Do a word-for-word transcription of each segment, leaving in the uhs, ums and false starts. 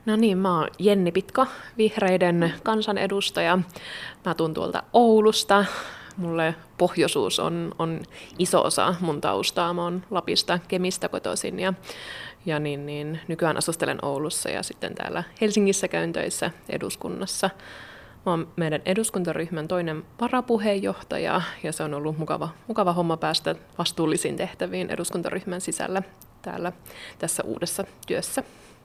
No niin, mä oon Jenni Pitko, vihreiden kansanedustaja. Mä tuun tuolta Oulusta. Mulle pohjoisuus on, on iso osa mun taustaa. Mä oon Lapista, Kemistä kotoisin ja, ja niin, niin, nykyään asustelen Oulussa ja sitten täällä Helsingissä käyn töissä eduskunnassa. Mä oon meidän eduskuntaryhmän toinen varapuheenjohtaja ja se on ollut mukava, mukava homma päästä vastuullisiin tehtäviin eduskuntaryhmän sisällä täällä tässä uudessa työssä.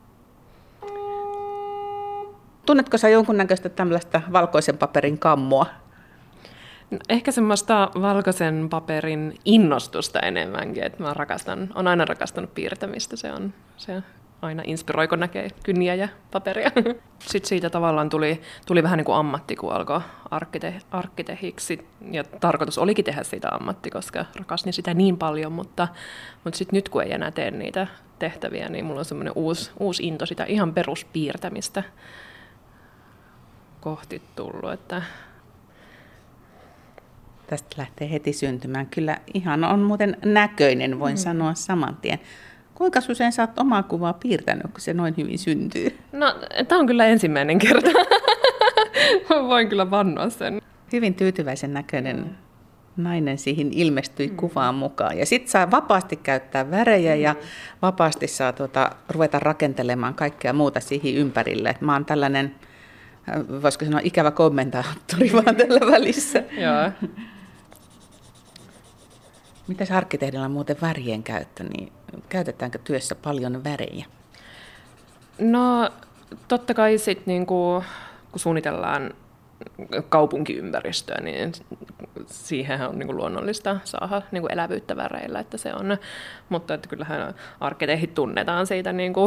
Tunnetko sä jonkunnäköistä tämmöistä valkoisen paperin kammoa? No, ehkä semmoista valkoisen paperin innostusta enemmänkin, että mä rakastan, olen aina rakastanut piirtämistä, se on se aina inspiroi, kun näkee kynniä ja paperia. Sitten siitä tavallaan tuli, tuli vähän niin kuin ammatti, kun alkoi arkkite, arkkitehiksi, ja tarkoitus olikin tehdä siitä ammatti, koska rakastin sitä niin paljon, mutta, mutta sitten nyt kun ei enää tee niitä tehtäviä, niin mulla on semmoinen uusi, uusi into sitä ihan peruspiirtämistä kohti tullut, että tästä lähtee heti syntymään. Kyllä ihan on muuten näköinen, voin mm. sanoa saman tien. Kuinka usein sä oot omaa kuvaa piirtänyt, kun se noin hyvin syntyy? No, tämä on kyllä ensimmäinen kerta. Voin kyllä vannoa sen. Hyvin tyytyväisen näköinen mm. nainen siihen ilmestyi mm. kuvaan mukaan. Ja sit saa vapaasti käyttää värejä mm. ja vapaasti saa tuota, ruveta rakentelemaan kaikkea muuta siihen ympärille. Et mä oon tällainen, voisiko sanoa, ikävä kommentaattori vaan tällä välissä. Joo. Mitäs arkkitehdillä on muuten värien käyttö, niin käytetäänkö työssä paljon värejä? No totta kai sit niinku, kun suunnitellaan kaupunkiympäristöä, niin siihen on niinku luonnollista saada niinku elävyyttä väreillä, että se on, mutta että kyllähän arkkitehdit tunnetaan siitä niinku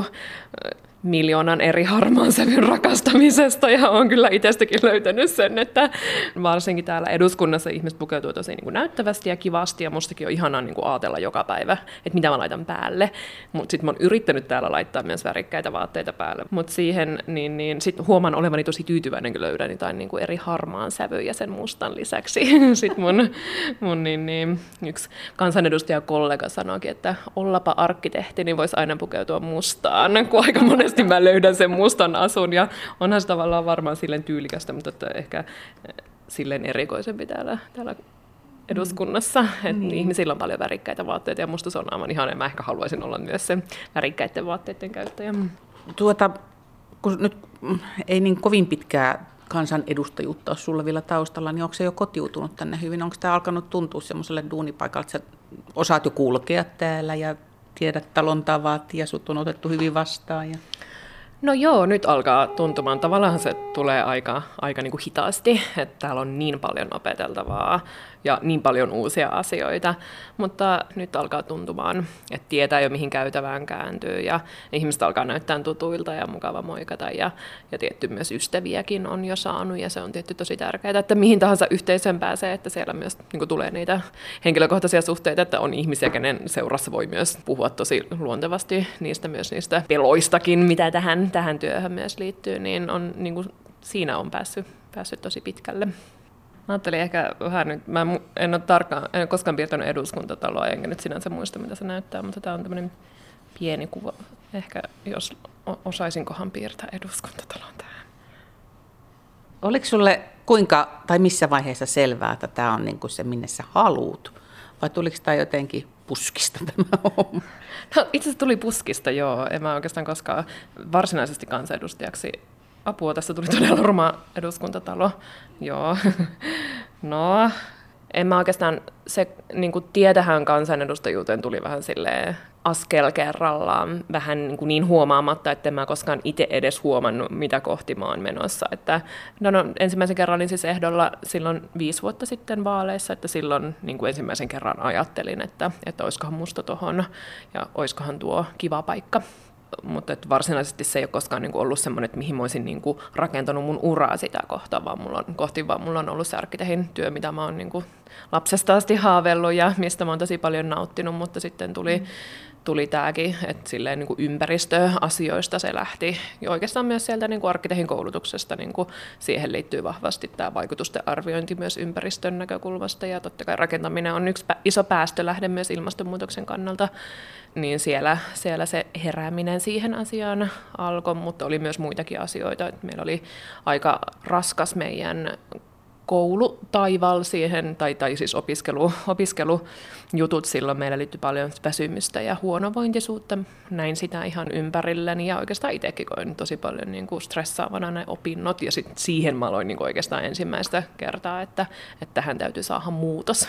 miljoonan eri harmaan sävyn rakastamisesta ja olen kyllä itsestäkin löytänyt sen, että varsinkin täällä eduskunnassa ihmiset pukeutuu tosi niin kuin näyttävästi ja kivasti ja mustakin on ihanaa niin kuin ajatella joka päivä, että mitä mä laitan päälle, mutta sitten mä oon yrittänyt täällä laittaa myös värikkäitä vaatteita päälle, mutta siihen niin, niin sit huomaan olevani tosi tyytyväinen, kun löydän jotain niin kuin eri harmaan sävyjä sen mustan lisäksi. Sitten mun, mun niin, niin, yksi kansanedustajakollega sanoikin, että ollapa arkkitehti, niin voisi aina pukeutua mustaan, kun aika monesti mä löydän sen mustan asun ja onhan se tavallaan varmaan silleen tyylikästä, mutta että ehkä silleen erikoisempi täällä, täällä eduskunnassa. Mm. Että niin. Ihmisillä on paljon värikkäitä vaatteita ja musta se on aivan ihana ja mä ehkä haluaisin olla myös se värikkäiden vaatteiden käyttäjä. Tuota, kun nyt ei niin kovin pitkää kansanedustajuutta ole sulla vielä taustalla, niin onko se jo kotiutunut tänne hyvin? Onko tämä alkanut tuntua semmoiselle duunipaikalle, että sä osaat jo kulkea täällä ja tiedät talon tavat ja sut on otettu hyvin vastaan? Ja no joo, nyt alkaa tuntumaan. Tavallaan se tulee aika, aika niin kuin hitaasti, että täällä on niin paljon opeteltavaa ja niin paljon uusia asioita, mutta nyt alkaa tuntumaan, että tietää jo mihin käytävään kääntyy ja ihmiset alkaa näyttää tutuilta ja mukava moikata ja, ja tietty myös ystäviäkin on jo saanut ja se on tietty tosi tärkeää, että mihin tahansa yhteisöön pääsee, että siellä myös niin kuin tulee niitä henkilökohtaisia suhteita, että on ihmisiä, kenen seurassa voi myös puhua tosi luontevasti niistä myös niistä peloistakin, mitä tähän, tähän työhön myös liittyy, niin, on, niin kuin siinä on päässyt, päässyt tosi pitkälle. Mä ajattelin ehkä vähän nyt, mä en ole tarkkaan, en ole koskaan piirtänyt eduskuntataloa, enkä nyt sinänsä muista, mitä se näyttää, mutta tämä on tämmöinen pieni kuva. Ehkä jos osaisinkohan piirtää eduskuntatalon tähän. Oliko sulle kuinka tai missä vaiheessa selvää, että tämä on niin kuin se, minne sä haluut? Vai tuliko tämä jotenkin puskista tämä homma? No, itse asiassa tuli puskista, joo. En mä oikeastaan koskaan varsinaisesti kansanedustajaksi. Apua, tässä tuli todella ruma eduskuntatalo. Joo. No, en mä oikeastaan, se niin kuin tietähän kansanedustajuuteen tuli vähän silleen askel kerrallaan, vähän niin, kuin niin huomaamatta, että en mä koskaan itse edes huomannut, mitä kohti mä oon menossa. Että, no, no, ensimmäisen kerran olin siis ehdolla silloin viisi vuotta sitten vaaleissa, että silloin niin kuin ensimmäisen kerran ajattelin, että, että olisikohan musta tohon ja olisikohan tuo kiva paikka. Mutta varsinaisesti se ei ole koskaan niinku ollut semmoinen, että mihin mä olisin niinku rakentanut mun uraa sitä kohtaa, vaan mulla on, kohti, vaan mulla on ollut se arkkitehdin työ, mitä mä oon niinku lapsesta asti haaveillut ja mistä mä oon tosi paljon nauttinut, mutta sitten tuli, mm. tuli tämäkin, että silleen niin kuin ympäristöasioista se lähti. Ja oikeastaan myös sieltä niin kuin arkkitehdin koulutuksesta niin kuin siihen liittyy vahvasti tämä vaikutusten arviointi myös ympäristön näkökulmasta. Ja totta kai rakentaminen on yksi iso päästölähde myös ilmastonmuutoksen kannalta. Niin siellä, siellä se herääminen siihen asiaan alkoi, mutta oli myös muitakin asioita. Että meillä oli aika raskas meidän koulutaival siihen, tai, tai siis opiskelu, opiskelujutut silloin. Meillä liittyi paljon väsymystä ja huonovointisuutta. Näin sitä ihan ympärilleni ja oikeastaan itsekin koin tosi paljon niin kuin stressaavana ne opinnot. Ja sit siihen mä aloin niin kuin oikeastaan ensimmäistä kertaa, että, että tähän täytyy saada muutos.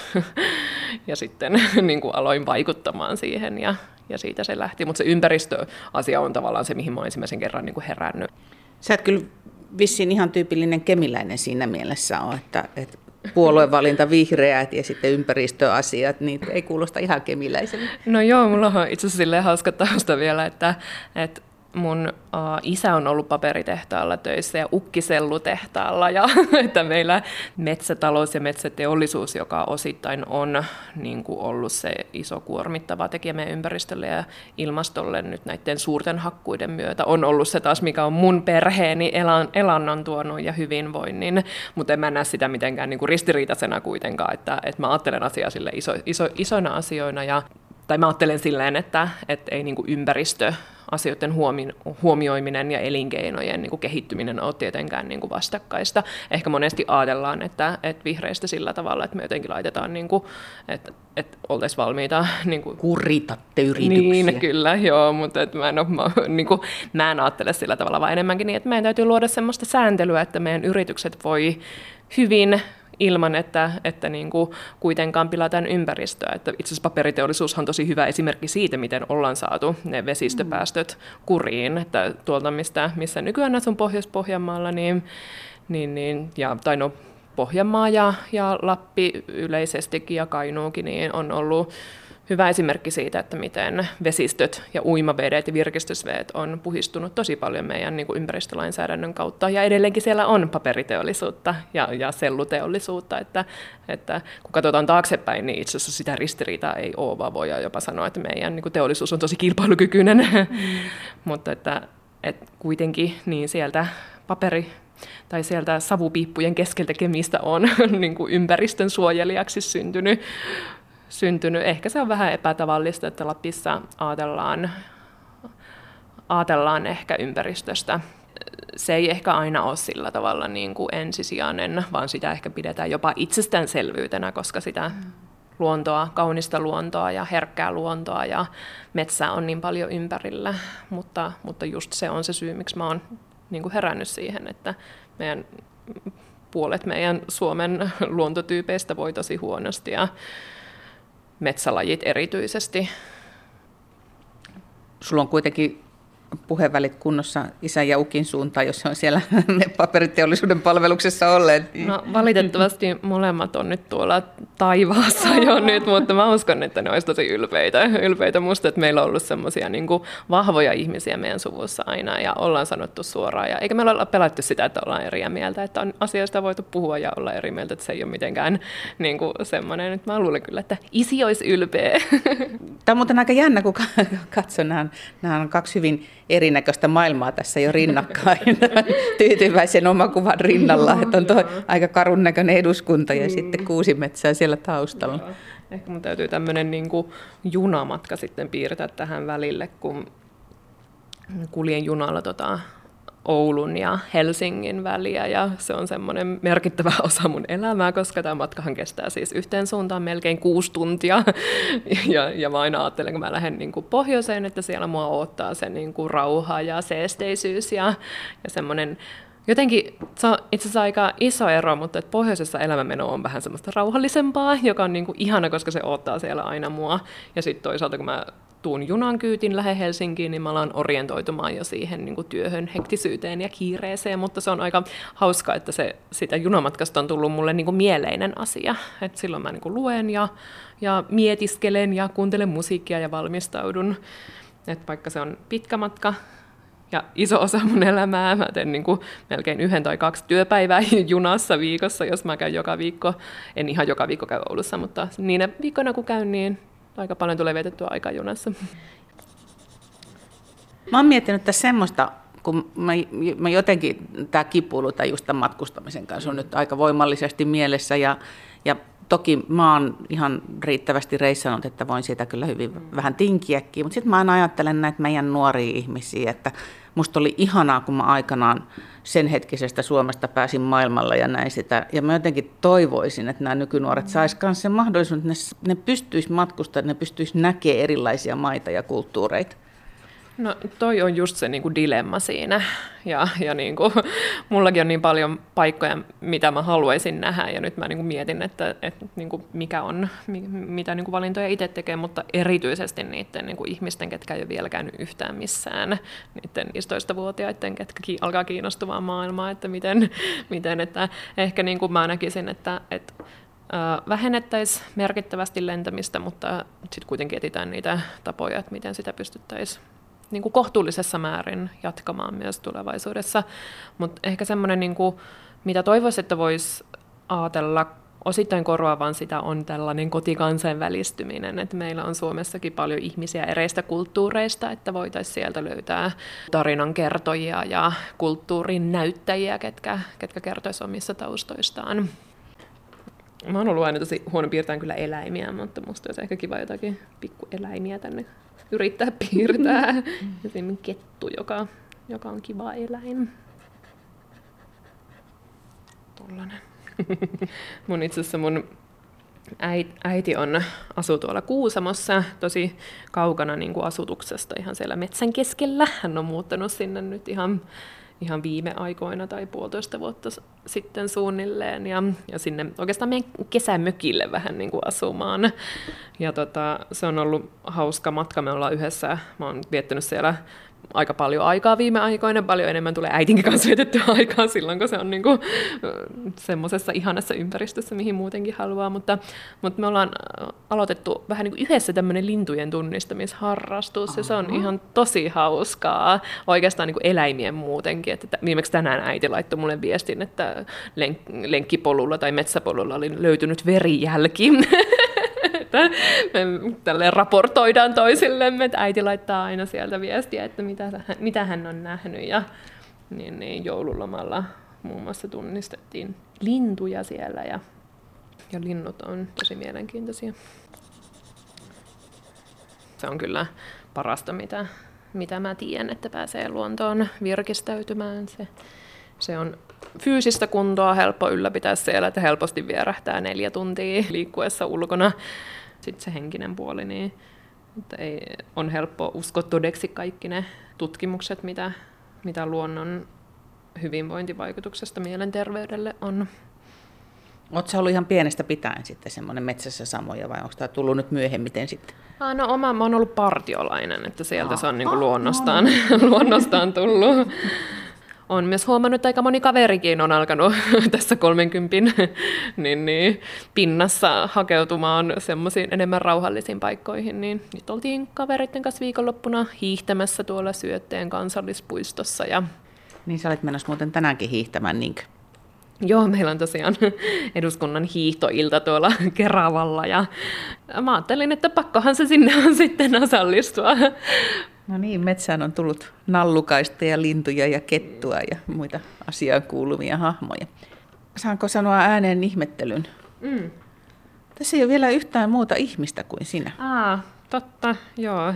Ja sitten niin kuin aloin vaikuttamaan siihen ja, ja siitä se lähti. Mutta se ympäristöasia on tavallaan se, mihin mä oon ensimmäisen kerran niin kuin herännyt. Sä et kyllä vissiin ihan tyypillinen kemiläinen siinä mielessä on, että, että puoluevalinta vihreät ja sitten ympäristöasiat, niin ei kuulosta ihan kemiläiselle. No joo, mulla on itse asiassa silleen hauska tausta vielä, että, että mun uh, isä on ollut paperitehtaalla töissä ja ukkisellutehtaalla, ja että meillä metsätalous ja metsäteollisuus, joka osittain on niin kuin ollut se iso kuormittava tekijä meidän ympäristölle ja ilmastolle nyt näiden suurten hakkuiden myötä, on ollut se taas, mikä on mun perheeni elan, elannon tuonut ja hyvinvoinnin, mutta en mä näe sitä mitenkään niin kuin ristiriitaisena kuitenkaan, että, että mä ajattelen asiaa sille iso, iso, isoina asioina, ja, tai mä ajattelen silleen, että, että ei niin kuin ympäristö asioiden huomioiminen ja elinkeinojen niin kuin kehittyminen on tietenkään niin kuin vastakkaista. Ehkä monesti ajatellaan, että, että vihreistä sillä tavalla, että me jotenkin laitetaan, niin kuin, että, että oltaisiin valmiita. Niin kuin, kuritatte yrityksiä. Niin, kyllä, joo, mutta että mä, en ole, mä, niin kuin, mä en ajattele sillä tavalla, vaan enemmänkin niin, että meidän täytyy luoda sellaista sääntelyä, että meidän yritykset voi hyvin ilman, että, että niin kuin kuitenkaan pilataan ympäristöä. Että itse asiassa paperiteollisuus on tosi hyvä esimerkki siitä, miten ollaan saatu ne vesistöpäästöt kuriin. Että tuolta, mistä, missä nykyään asun Pohjois-Pohjanmaalla, niin, niin, niin, ja, tai no, Pohjanmaa ja, ja Lappi yleisestikin ja Kainuukin niin on ollut hyvä esimerkki siitä, että miten vesistöt ja uimavedet ja virkistysvedet on puhistunut tosi paljon meidän niin kuin ympäristölainsäädännön kautta. Ja edelleenkin siellä on paperiteollisuutta ja, ja selluteollisuutta. Että, että kun katsotaan taaksepäin, niin itse asiassa sitä ristiriitaa ei ole, vaan voidaan jopa sanoa, että meidän niin kuin teollisuus on tosi kilpailukykyinen. Mm. Mutta että, että kuitenkin niin sieltä paperi tai sieltä savupiippujen keskeltä Kemistä on niin kuin ympäristön suojelijaksi syntynyt. syntynyt. Ehkä se on vähän epätavallista, että Lapissa ajatellaan, ajatellaan ehkä ympäristöstä. Se ei ehkä aina ole sillä tavalla niin kuin ensisijainen, vaan sitä ehkä pidetään jopa itsestäänselvyytenä, koska sitä luontoa, kaunista luontoa ja herkkää luontoa ja metsää on niin paljon ympärillä. Mutta, mutta just se on se syy, miksi mä oon niin kuin herännyt siihen, että meidän, puolet meidän Suomen luontotyypeistä voi tosi huonosti ja metsälajit erityisesti. Sulla on kuitenkin puhevälit kunnossa isän ja ukin suuntaan, jos se on siellä paperiteollisuuden palveluksessa olleet. No, valitettavasti molemmat on nyt tuolla taivaassa jo nyt, mutta mä uskon, että ne olisi tosi ylpeitä. Ylpeitä musta, että meillä on ollut semmoisia niin kuin vahvoja ihmisiä meidän suvussa aina ja ollaan sanottu suoraan. Ja eikä meillä olla pelätty sitä, että ollaan eri mieltä, että on asioista voitu puhua ja olla eri mieltä, että se ei ole mitenkään niin kuin semmoinen. Nyt mä luulen kyllä, että isi olisi ylpeä. Tämä on muuten aika jännä, kun katson, nämä, nämä on kaksi hyvin erinäköistä maailmaa tässä jo rinnakkain, tyytyväisen omakuvan rinnalla, että on tuo aika karun näköinen eduskunta ja mm. sitten Kuusimetsää siellä taustalla. Joo. Ehkä mun täytyy tämmöinen niin kuin junamatka sitten piirtää tähän välille, kun kuljen junalla tota Oulun ja Helsingin väliä, ja se on semmoinen merkittävä osa mun elämää, koska tämä matkahan kestää siis yhteen suuntaan melkein kuusi tuntia, ja, ja mä aina ajattelen, kun mä lähden niin kuin pohjoiseen, että siellä mua odottaa se niin kuin rauha ja seesteisyys, ja, ja semmoinen jotenkin se on itse asiassa aika iso ero, mutta että pohjoisessa elämänmeno on vähän semmoista rauhallisempaa, joka on niin kuin ihana, koska se odottaa siellä aina mua, ja sitten toisaalta kun mä tuun junan kyytin lähe Helsinkiin, niin mä alan orientoitumaan jo siihen niin kuin työhön, hektisyyteen ja kiireeseen, mutta se on aika hauskaa, että se, sitä junamatkasta on tullut mulle niin kuin mieleinen asia. Et silloin mä niin kuin luen ja, ja mietiskelen ja kuuntelen musiikkia ja valmistaudun. Et vaikka se on pitkä matka ja iso osa mun elämää, mä teen niin kuin melkein yhden tai kaksi työpäivää junassa viikossa, jos mä käyn joka viikko. En ihan joka viikko käy Oulussa, mutta niinä viikkoina kun käyn, niin aika paljon tulee vietettyä aikaa junassa. Mä oon miettinyt tässä semmoista, kun mä, mä jotenkin, tämä kipuilu tai just tämän matkustamisen kanssa on nyt aika voimallisesti mielessä ja, ja toki mä oon ihan riittävästi reissannut, että voin siitä kyllä hyvin vähän tinkiäkin, mutta sitten mä aina ajattelen näitä meidän nuoria ihmisiä, että musta oli ihanaa, kun mä aikanaan sen hetkisestä Suomesta pääsin maailmalla ja näin sitä. Ja mä jotenkin toivoisin, että nämä nykynuoret sais myös sen mahdollisuuden, että ne, ne pystyis matkustamaan, ne pystyis näkemään erilaisia maita ja kulttuureita. No toi on just se niinku dilemma siinä, ja, ja niinku, mullakin on niin paljon paikkoja, mitä mä haluaisin nähdä, ja nyt mä niinku mietin, että, että niinku mikä on, mitä niinku valintoja itse tekee, mutta erityisesti niiden niinku ihmisten, ketkä ei ole vielä käynyt yhtään missään, niiden viisitoistavuotiaiden, ketkä ki- alkaa kiinnostumaan maailmaa, että miten, miten että ehkä niinku mä näkisin, että, että vähennettäisiin merkittävästi lentämistä, mutta sitten kuitenkin etsitään niitä tapoja, että miten sitä pystyttäisiin niin kuin kohtuullisessa määrin jatkamaan myös tulevaisuudessa. Mutta ehkä semmoinen, niin kuin, mitä toivoisin, että voisi ajatella osittain korvaavan sitä, on tällainen kotikansainvälistyminen. Että meillä on Suomessakin paljon ihmisiä ereistä kulttuureista, että voitaisiin sieltä löytää tarinankertojia ja kulttuurin näyttäjiä, ketkä, ketkä kertoisivat omissa taustoistaan. Mä oon ollut aina tosi huono piirtämään kyllä eläimiä, mutta musta olisi ehkä kiva jotakin pikkueläimiä tänne yrittää piirtää. Esimerkiksi kettu, joka, joka on kiva eläin. Tollanen. Mun itse asiassa mun äiti on, asuu tuolla Kuusamossa, tosi kaukana niin kuin asutuksesta, ihan siellä metsän keskellä. Hän on muuttanut sinne nyt ihan, ihan viime aikoina tai puolitoista vuotta sitten suunnilleen. Ja, ja sinne oikeastaan meidän kesämökille vähän niin kuin asumaan. Ja tota, se on ollut hauska matka, me ollaan yhdessä, mä oon viettänyt siellä aika paljon aikaa viime aikoina, paljon enemmän tulee äitinkin kanssa vietettyä aikaa silloin, kun se on niinku semmoisessa ihanassa ympäristössä, mihin muutenkin haluaa, mutta, mutta me ollaan aloitettu vähän niin kuin yhdessä tämmöinen lintujen tunnistamisharrastus, Aha. ja se on ihan tosi hauskaa, oikeastaan niin kuin eläimien muutenkin, että viimeksi tänään äiti laittoi mulle viestin, että lenk- lenkkipolulla tai metsäpolulla oli löytynyt verijälki, että me tälleen raportoidaan toisillemme, että äiti laittaa aina sieltä viestiä, että mitä, mitä hän on nähnyt. Ja niin, niin joululomalla muun muassa tunnistettiin lintuja siellä ja, ja linnut on tosi mielenkiintoisia. Se on kyllä parasta, mitä, mitä mä tiedän, että pääsee luontoon virkistäytymään. Se, se on fyysistä kuntoa helppo ylläpitää siellä, että helposti vierähtää neljä tuntia liikkuessa ulkona. Sitten se henkinen puoli, niin että ei, on helppo uskoa todeksi kaikki ne tutkimukset, mitä, mitä luonnon hyvinvointivaikutuksesta mielenterveydelle on. Oletko sä ollut ihan pienestä pitäen sitten semmoinen metsässä samoja vai onko tämä tullut nyt myöhemmiten sitten? Ah, no oma, mä oon ollut partiolainen, että sieltä ah, se on niin kuin luonnostaan, ah, no. luonnostaan tullut. Olen myös huomannut, että aika moni kaverikin on alkanut tässä kolmenkympin niin, niin, pinnassa hakeutumaan semmoisiin enemmän rauhallisiin paikkoihin. Niin nyt oltiin kavereiden kanssa viikonloppuna hiihtämässä tuolla Syötteen kansallispuistossa. Ja niin sä olet menossa muuten tänäänkin hiihtämään, niinkö? Joo, meillä on tosiaan eduskunnan hiihtoilta tuolla Keravalla. Ja mä ajattelin, että pakkohan se sinne on sitten osallistua. No niin, metsään on tullut nallukaista ja lintuja ja kettua ja muita asiaan kuuluvia hahmoja. Saanko sanoa ääneen ihmettelyn? Mm. Tässä ei ole vielä yhtään muuta ihmistä kuin sinä. Aa, totta, joo.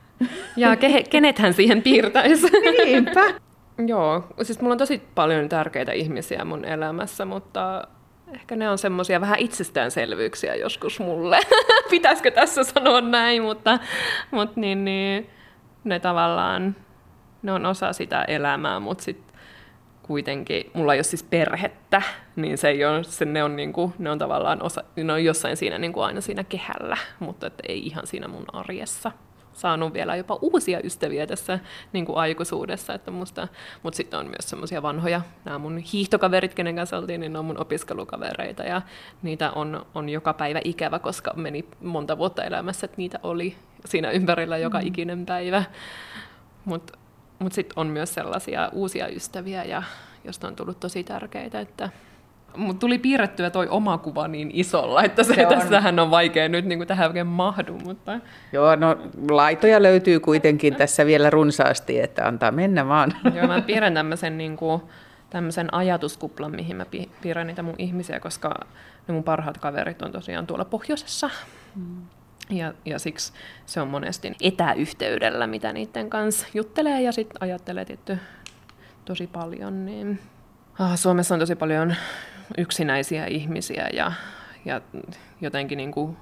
Ja ke- kenethän siihen piirtäisi? Niinpä. Joo, siis mulla on tosi paljon tärkeitä ihmisiä mun elämässä, mutta ehkä ne on semmoisia vähän itsestäänselvyyksiä joskus mulle. Pitäisikö tässä sanoa näin, mutta, mutta niin, niin, ne tavallaan, ne on osa sitä elämää, mutta sitten kuitenkin, mulla ei ole siis perhettä, niin se ei ole, se, ne, on niinku, ne on tavallaan osa, ne on jossain siinä niinku aina siinä kehällä, mutta et ei ihan siinä mun arjessa. Saanut vielä jopa uusia ystäviä tässä niin kuin aikuisuudessa, että musta, mutta sitten on myös semmoisia vanhoja, nämä mun hiihtokaverit, kenen kanssa oltiin, niin ne on mun opiskelukavereita, ja niitä on, on joka päivä ikävä, koska meni monta vuotta elämässä, että niitä oli siinä ympärillä joka mm. ikinen päivä, mutta mut sitten on myös sellaisia uusia ystäviä, ja josta on tullut tosi tärkeitä, että Mut tuli piirrettyä toi oma kuva niin isolla, että se, se on. tässähän on vaikea nyt niin kuin tähän oikein mahdu. Mutta... Joo, no laitoja löytyy kuitenkin tässä vielä runsaasti, että antaa mennä vaan. Joo, mä piirrän tämmöisen, niin kuin, tämmöisen ajatuskuplan, mihin mä piirrän niitä mun ihmisiä, koska ne mun parhaat kaverit on tosiaan tuolla pohjoisessa. Mm. Ja, ja siksi se on monesti etäyhteydellä, mitä niiden kanssa juttelee ja sitten ajattelee tietty tosi paljon. Niin... Ah, Suomessa on tosi paljon yksinäisiä ihmisiä ja, ja jotenkin niin kuin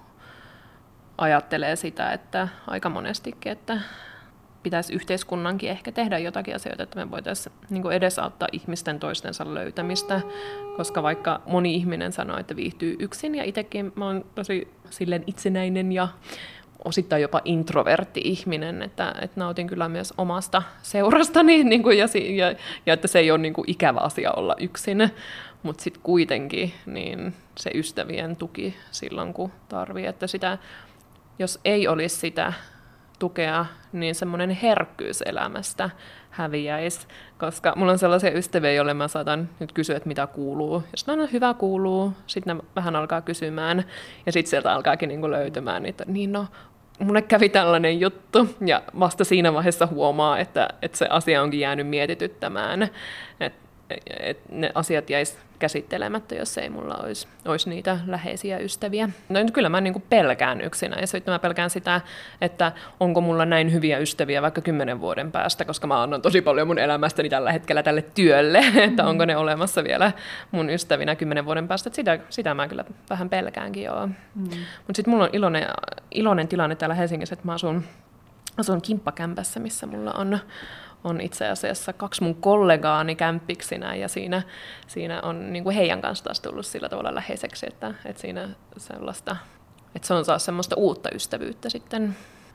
ajattelee sitä, että aika monestikin, että pitäisi yhteiskunnankin ehkä tehdä jotakin asioita, että me voitaisiin niin kuin edesauttaa ihmisten toistensa löytämistä, koska vaikka moni ihminen sanoo, että viihtyy yksin, ja itsekin mä oon tosi silleen itsenäinen ja osittain jopa introvertti ihminen, että, että nautin kyllä myös omasta seurastani, niin kuin, ja, ja, ja että se ei ole niin kuin ikävä asia olla yksin, mutta sitten kuitenkin niin se ystävien tuki silloin, kun tarvii, että sitä, jos ei olisi sitä tukea, niin semmoinen herkkyys elämästä häviäisi, koska mulla on sellaisia ystäviä, joille mä saatan nyt kysyä, että mitä kuuluu. Jos ne on hyvä kuuluu, sitten ne vähän alkaa kysymään, ja sitten sieltä alkaakin niinku löytymään niitä, niin no, mulle kävi tällainen juttu, ja vasta siinä vaiheessa huomaa, että, että se asia onkin jäänyt mietityttämään, että et ne asiat jäisi käsittelemättä, jos ei mulla olisi, olisi niitä läheisiä ystäviä. No kyllä mä niin kuin pelkään yksinäisyyttä. Mä pelkään sitä, että onko mulla näin hyviä ystäviä vaikka kymmenen vuoden päästä, koska mä annan tosi paljon mun elämästäni tällä hetkellä tälle työlle, että onko ne olemassa vielä mun ystävinä kymmenen vuoden päästä. Että sitä, sitä mä kyllä vähän pelkäänkin joo. Mm. Mutta sitten mulla on iloinen, iloinen tilanne täällä Helsingissä, että mä asun, asun kimppakämpässä, missä mulla on on itse asiassa kaksi mun kollegaani kämppiksinä, ja siinä, siinä on niin kuin heidän kanssa taas tullut sillä tavalla läheiseksi, että, että siinä sellaista, että se on saa semmoista uutta ystävyyttä sitten.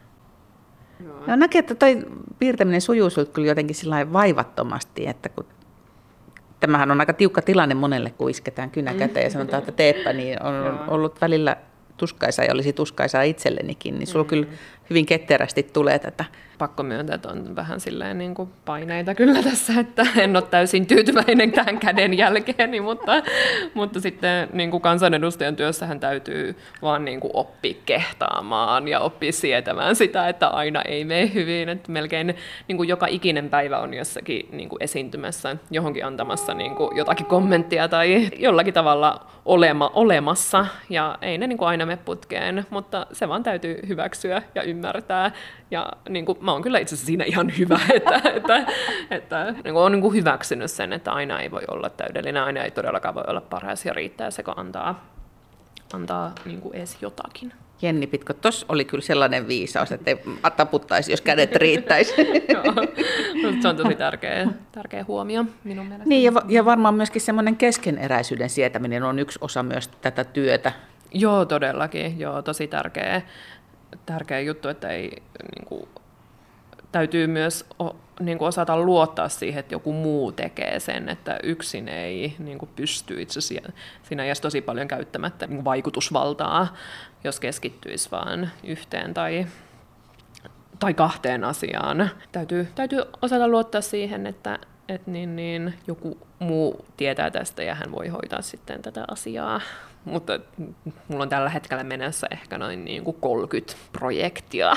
No, näkee, että toi piirtäminen sujuu sulta kyllä jotenkin sillä vaivattomasti, että kun tämähän on aika tiukka tilanne monelle, kun isketään kynä käteen ja sanotaan, että teepä, niin on ollut välillä tuskaisaa ja olisi tuskaisaa itsellenikin, niin sulla mm. kyllä hyvin ketterästi tulee tätä. Pakko myöntää, että on vähän silleen niin kuin paineita kyllä tässä, että en ole täysin tyytyväinen tähän käden jälkeeni, mutta, mutta sitten niin kuin kansanedustajan työssähän täytyy vaan niin kuin oppia kehtaamaan ja oppia sietämään sitä, että aina ei mene hyvin. Että melkein niin kuin joka ikinen päivä on jossakin niin kuin esiintymässä, johonkin antamassa niin kuin jotakin kommenttia tai jollakin tavalla olema, olemassa, ja ei ne niin kuin aina mene putkeen, mutta se vaan täytyy hyväksyä ja ymmärtää. Ja niin kuin, mä oon kyllä itse asiassa siinä ihan hyvä, että, että, että niin kuin olen niin kuin hyväksynyt sen, että aina ei voi olla täydellinen, aina ei todellakaan voi olla paras, ja riittää se, kun antaa, antaa niin kuin edes jotakin. Jenni Pitko, tuossa oli kyllä sellainen viisaus, että ei taputtaisi, jos kädet riittäisi. Joo, se on tosi tärkeä, tärkeä huomio minun mielestäni. Niin, ja, ja varmaan myöskin semmoinen keskeneräisyyden sietäminen on yksi osa myös tätä työtä. Joo, todellakin. Joo, tosi tärkeä, tärkeä juttu, että ei, niin kuin, täytyy myös o, niin kuin osata luottaa siihen, että joku muu tekee sen, että yksin ei niin kuin pysty itse asiassa. Siinä jäisi tosi paljon käyttämättä niin kuin vaikutusvaltaa, jos keskittyisi vaan yhteen tai, tai kahteen asiaan. Täytyy, täytyy osata luottaa siihen, että että niin, niin, joku muu tietää tästä ja hän voi hoitaa sitten tätä asiaa. Mutta mulla on tällä hetkellä menossa ehkä noin niin kuin kolmekymmentä projektia.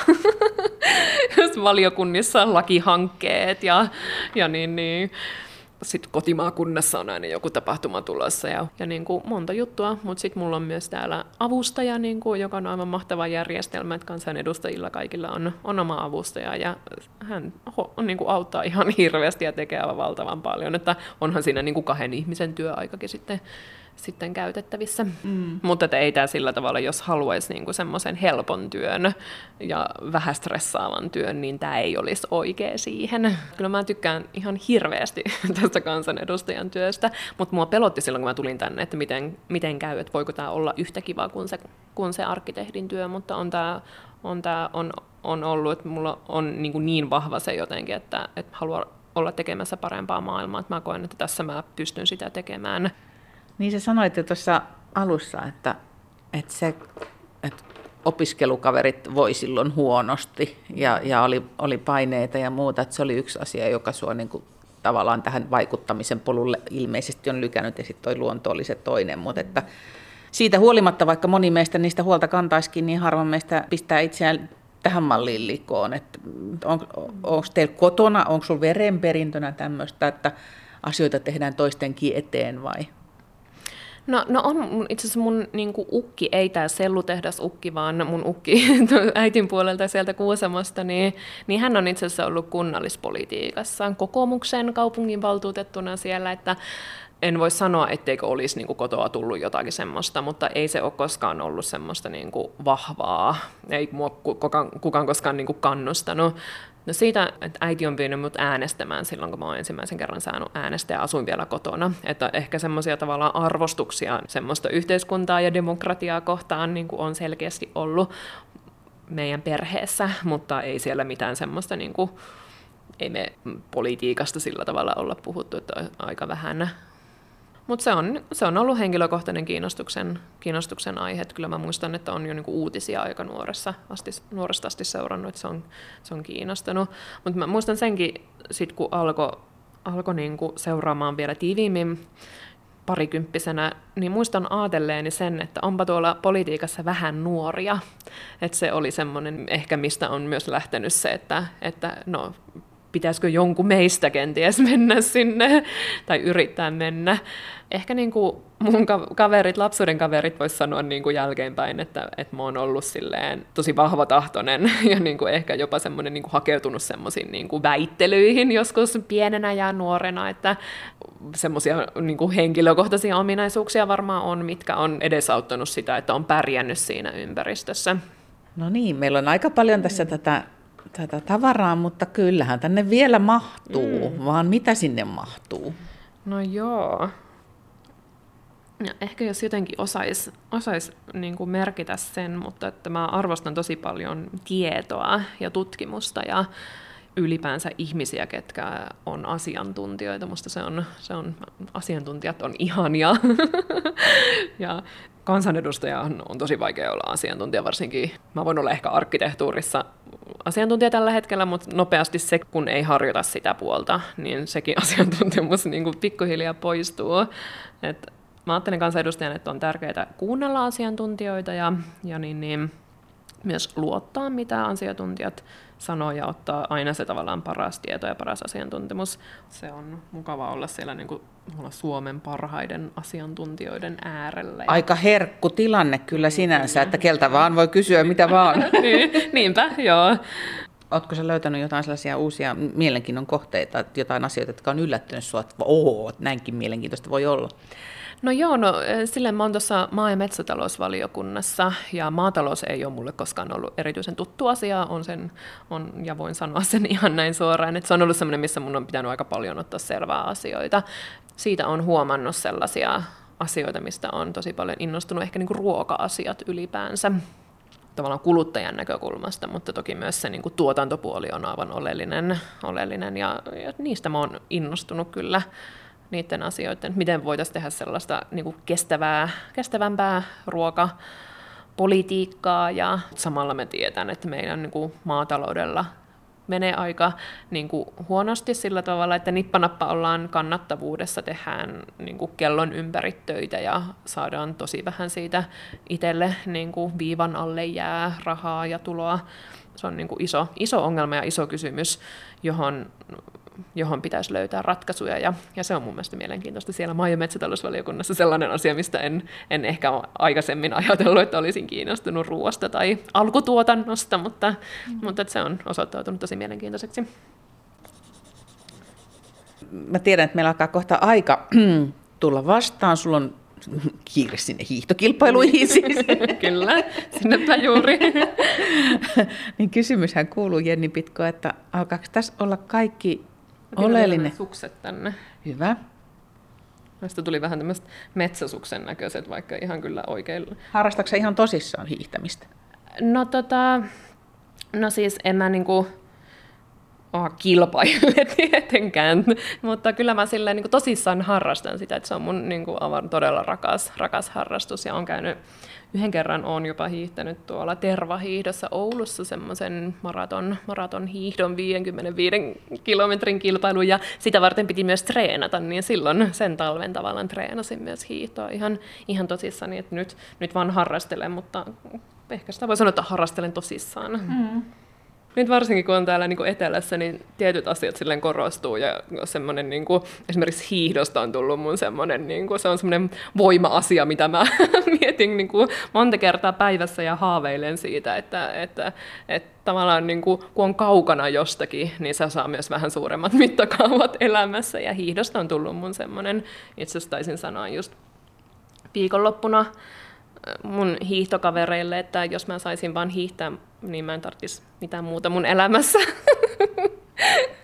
Valiokunnissa lakihankkeet ja, ja niin, niin. Sitten kotimaakunnassa on aina joku tapahtuma tulossa ja, ja niin kuin monta juttua, mutta sitten mulla on myös täällä avustaja, niin kuin, joka on aivan mahtava järjestelmä, että kansanedustajilla kaikilla on, on oma avustaja, ja hän on, niin kuin auttaa ihan hirveästi ja tekee aivan valtavan paljon, että onhan siinä niin kuin kahden ihmisen työaikakin sitten, sitten käytettävissä. Mm. Mutta että ei tämä sillä tavalla, jos haluaisi niinku semmoisen helpon työn ja vähän stressaavan työn, niin tämä ei olisi oikea siihen. Kyllä mä tykkään ihan hirveästi tästä kansanedustajan työstä, mutta mua pelotti silloin, kun mä tulin tänne, että miten, miten käy, että voiko tämä olla yhtä kiva kuin se, kuin se arkkitehdin työ, mutta on tämä on, tää, on, on ollut, että mulla on niin, niin vahva se jotenkin, että, että haluan olla tekemässä parempaa maailmaa, että mä koen, että tässä mä pystyn sitä tekemään. Niin sä sanoit jo tuossa alussa, että, että, se, että opiskelukaverit voi silloin huonosti ja, ja oli, oli paineita ja muuta, että se oli yksi asia, joka sua niin kuin tavallaan tähän vaikuttamisen polulle ilmeisesti on lykännyt, ja sitten toi luonto oli se toinen, mutta että siitä huolimatta, vaikka moni meistä niistä huolta kantaisikin, niin harva meistä pistää itseään tähän malliin likoon. On, onko teillä kotona, onko sinulla verenperintönä tämmöistä, että asioita tehdään toistenkin eteen vai? No, no on itse asiassa mun niin kuin ukki, ei tämä sellutehdas ukki, vaan mun ukki äitin puolelta sieltä Kuusamosta, niin, niin hän on itse asiassa ollut kunnallispolitiikassa kokoomuksen kaupunginvaltuutettuna siellä, että en voi sanoa, etteikö olisi niin kuin kotoa tullut jotakin semmoista, mutta ei se ole koskaan ollut semmoista niin kuin vahvaa, ei mua kukaan, kukaan koskaan niin kuin kannustanut. No siitä, että äiti on pyytänyt mut äänestämään silloin, kun mä oon ensimmäisen kerran saanut äänestää ja asuin vielä kotona. Että ehkä semmoisia tavallaan arvostuksia semmoista yhteiskuntaa ja demokratiaa kohtaan niin kuin on selkeästi ollut meidän perheessä, mutta ei siellä mitään semmoista, niin kuin, ei me politiikasta sillä tavalla olla puhuttu, että aika vähän. Mutta se on, se on ollut henkilökohtainen kiinnostuksen, kiinnostuksen aihe. Että kyllä mä muistan, että on jo niinku uutisia aika nuoressa asti, nuoresta asti seurannut, että se on, se on kiinnostanut. Mutta mä muistan senkin, sit kun alkoi alko niinku seuraamaan vielä tiiviimmin parikymppisenä, niin muistan aatelleeni sen, että onpa tuolla politiikassa vähän nuoria. Että se oli semmoinen ehkä, mistä on myös lähtenyt se, että, että no, pitäisikö jonkun meistä kenties mennä sinne tai yrittää mennä. Ehkä niin kuin mun kaverit, lapsuuden kaverit vois sanoa niin kuin jälkeenpäin, että, että mä oon ollut silleen tosi vahvatahtoinen ja niin kuin ehkä jopa semmoinen niin kuin hakeutunut semmoisiin niin kuin väittelyihin joskus pienenä ja nuorena, että semmoisia niin kuin henkilökohtaisia ominaisuuksia varmaan on, mitkä on edesauttanut sitä, että on pärjännyt siinä ympäristössä. No niin, meillä on aika paljon tässä mm. tätä tätä tavaraa, mutta kyllähän tänne vielä mahtuu, mm. vaan mitä sinne mahtuu? No joo. Ja ehkä jos jotenkin osaisi osais niin kuin merkitä sen, mutta että mä arvostan tosi paljon tietoa ja tutkimusta ja ylipäänsä ihmisiä, ketkä on asiantuntijoita. Musta se on, se on, asiantuntijat on ihania. Ja kansanedustaja on, on tosi vaikea olla asiantuntija, varsinkin mä voin olla ehkä arkkitehtuurissa asiantuntija tällä hetkellä, mutta nopeasti se, kun ei harjoita sitä puolta, niin sekin asiantuntemus niin kuin pikkuhiljaa poistuu. Et mä ajattelen kansanedustajan, että on tärkeää kuunnella asiantuntijoita ja, ja niin, niin, myös luottaa, mitä asiantuntijat sanoo ja ottaa aina se tavallaan paras tieto ja paras asiantuntemus. Se on mukava olla siellä niin kuin olla Suomen parhaiden asiantuntijoiden äärellä. Aika herkku tilanne kyllä sinänsä, että keltä vaan voi kysyä mitä vaan. niin, niinpä, joo. Oletko sä löytänyt jotain sellaisia uusia mielenkiinnon kohteita, jotain asioita, jotka on yllättynyt sinua, että ooo, näinkin mielenkiintoista voi olla? No joo, no silleen mä oon tuossa maa- ja metsätalousvaliokunnassa, ja maatalous ei ole mulle koskaan ollut erityisen tuttu asia, on sen, on, ja voin sanoa sen ihan näin suoraan, että se on ollut semmoinen, missä mun on pitänyt aika paljon ottaa selvää asioita. Siitä on huomannut sellaisia asioita, mistä on tosi paljon innostunut, ehkä niin kuin ruoka-asiat ylipäänsä, tavallaan kuluttajan näkökulmasta, mutta toki myös se niin kuin tuotantopuoli on aivan oleellinen, oleellinen ja, ja niistä mä oon innostunut kyllä. Niiden asioiden, miten voitaisiin tehdä sellaista niin kuin kestävää, kestävämpää ruokapolitiikkaa, ja samalla me tiedän, että meidän niin kuin maataloudella menee aika niin kuin huonosti sillä tavalla, että nippanappa ollaan kannattavuudessa, tehdään niin kuin kellon ympäri töitä ja saadaan tosi vähän siitä itselle niin kuin viivan alle jää rahaa ja tuloa. Se on niin kuin iso, iso ongelma ja iso kysymys, johon johon pitäisi löytää ratkaisuja, ja, ja se on mun mielestä mielenkiintoista siellä maa- ja metsätalousvaliokunnassa sellainen asia, mistä en, en ehkä ole aikaisemmin ajatellut, että olisin kiinnostunut ruoasta tai alkutuotannosta, mutta, mm. mutta että se on osoittautunut tosi mielenkiintoiseksi. Mä tiedän, että meillä alkaa kohta aika tulla vastaan. Sulla on kiire sinne hiihtokilpailuihin siis. Kyllä, sinnepä juuri. Niin kysymyshän kuuluu, Jenni Pitko, että alkaako tässä olla kaikki oleellinen? Sukset tänne. Hyvä. Näistä tuli vähän tämmöiset metsäsuksen näköiset, vaikka ihan kyllä oikein. Harrastatko sä ihan tosissaan hiihtämistä? No tota, no siis en mä niinku, oh, kilpaille tietenkään, mutta kyllä mä silleen niin kuin tosissaan harrastan sitä, että se on mun niin kuin aivan todella rakas, rakas harrastus ja on käynyt yhden kerran olen jopa hiihtänyt tuolla Tervahiihdossa Oulussa semmoisen maraton, maraton hiihdon viisikymmentäviisi kilometrin kilpailun ja sitä varten piti myös treenata, niin silloin sen talven tavallaan treenasin myös hiihtoa ihan, ihan tosissaan, että nyt, nyt vaan harrastelen, mutta ehkä sitä voi sanoa, että harrastelen tosissaan. Mm. Nyt varsinkin kun on täällä niin kuin etelässä, niin tietyt asiat silleen korostuu ja semmoinen niin kuin, esimerkiksi hiihdosta on tullut mun semmoinen, niin kuin, se on semmoinen voima-asia, mitä mä mietin niin kuin monta kertaa päivässä ja haaveilen siitä, että, että, että tavallaan niin kuin, kun on kaukana jostakin, niin se saa myös vähän suuremmat mittakaavat elämässä ja hiihdosta on tullut mun semmoinen, itse asiassa taisin sanoa just viikonloppuna mun hiihtokavereille, että jos mä saisin vaan hiihtää, niin mä en tarvitsisi mitään muuta mun elämässä.